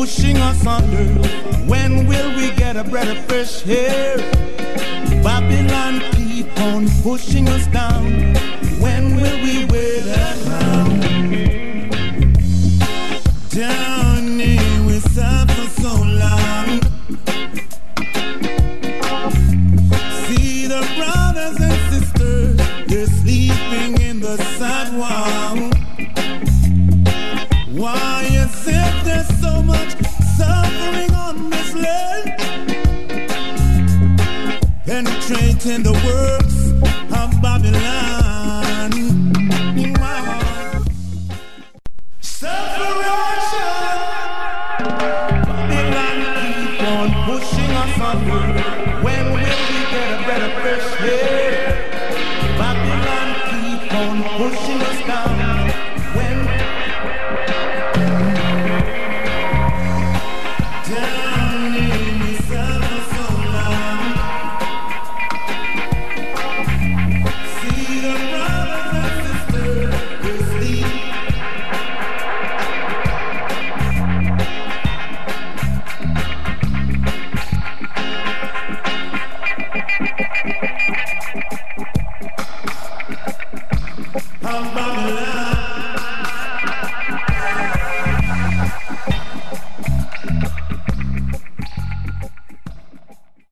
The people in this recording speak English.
pushing us under. When will we get a breath of fresh air? Babylon keep on pushing us down. When will we wait around? Down here we suffer so long. See the brothers and sisters, they're sleeping in the sidewalk. Why is it there's so much suffering on this land? Penetrating the world.